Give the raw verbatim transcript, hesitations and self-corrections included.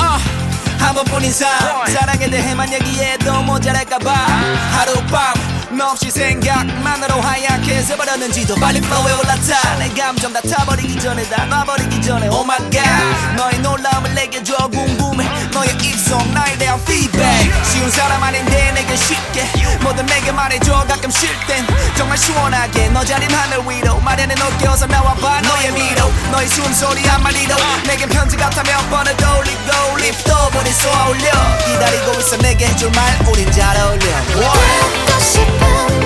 한 번뿐인 삶 사랑에 대해만 얘기해도 모자랄까봐 하룻밤 너 없이 생각만으로 하얗게 새버렸는지도 빨리 flow에 올라타 내 감정 다 타버리기 전에 다 놔버리기 전에 Oh my god 너의 놀라움을 내게 줘 궁금해 너의 입속 나에 대한 feedback 쉬운 사람 아닌데 내게 쉽게 뭐든 내게 말해줘 가끔 쉴 땐 정말 시원하게 너 자린 하늘 위로 마련해 놓게 어서 나와봐 너의 미로 너의 숨소리 한마디로 내겐 편지 같아 몇 번을 돌리고 립도 쏘아 올려 기다리고 있어 내게 해줄 말 우린 잘 어울려 듣고 싶은